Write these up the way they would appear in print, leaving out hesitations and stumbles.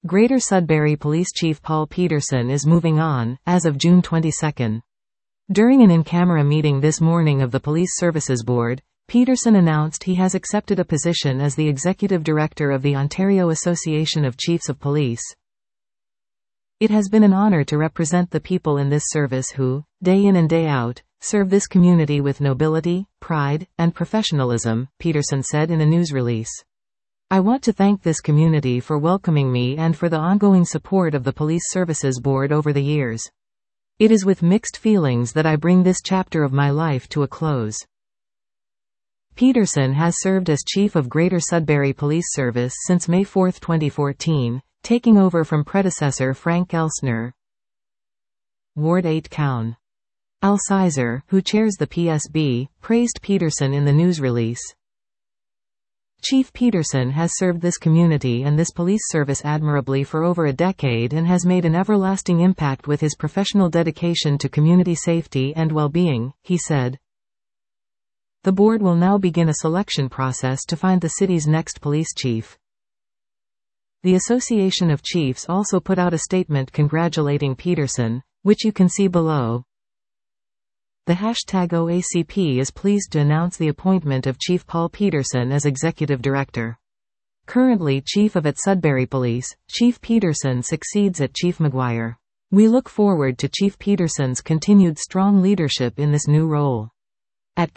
Greater Sudbury Police Chief Paul Peterson is moving on, as of June 22. During an in-camera meeting this morning of the Police Services Board, Peterson announced he has accepted a position as the Executive Director of the Ontario Association of Chiefs of Police. It has been an honor to represent the people in this service who, day in and day out, serve this community with nobility, pride, and professionalism, Peterson said in a news release. I want to thank this community for welcoming me and for the ongoing support of the Police Services Board over the years. It is with mixed feelings that I bring this chapter of my life to a close. Peterson has served as Chief of Greater Sudbury Police Service since May 4, 2014, taking over from predecessor Frank Elsner. Ward 8 Coun. Al Sizer, who chairs the PSB, praised Peterson in the news release. Chief Peterson has served this community and this police service admirably for over a decade and has made an everlasting impact with his professional dedication to community safety and well-being, he said. The board will now begin a selection process to find the city's next police chief. The Association of Chiefs also put out a statement congratulating Peterson, which you can see below. The #OACP is pleased to announce the appointment of Chief Paul Peterson as Executive Director. Currently Chief of at Sudbury Police, Chief Peterson succeeds at Chief McGuire. We look forward to Chief Peterson's continued strong leadership in this new role. At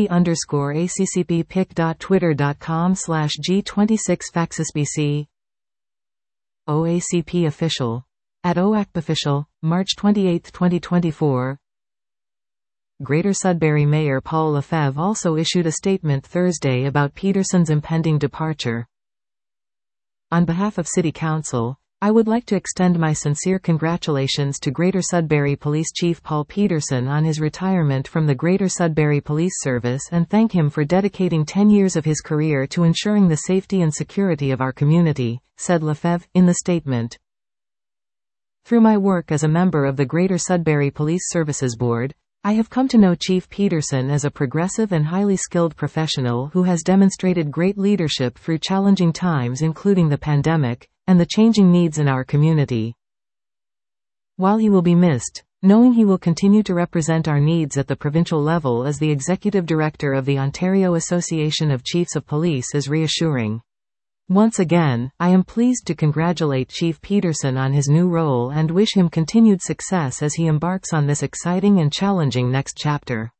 cacb_ACCP pic.twitter.com/G26faxisbc. OACP Official. At OACP Official, March 28, 2024. Greater Sudbury Mayor Paul Lefebvre also issued a statement Thursday about Peterson's impending departure. On behalf of City Council, I would like to extend my sincere congratulations to Greater Sudbury Police Chief Paul Peterson on his retirement from the Greater Sudbury Police Service and thank him for dedicating 10 years of his career to ensuring the safety and security of our community, said Lefebvre, in the statement. Through my work as a member of the Greater Sudbury Police Services Board, I have come to know Chief Peterson as a progressive and highly skilled professional who has demonstrated great leadership through challenging times including the pandemic, and the changing needs in our community. While he will be missed, knowing he will continue to represent our needs at the provincial level as the Executive Director of the Ontario Association of Chiefs of Police is reassuring. Once again, I am pleased to congratulate Chief Peterson on his new role and wish him continued success as he embarks on this exciting and challenging next chapter.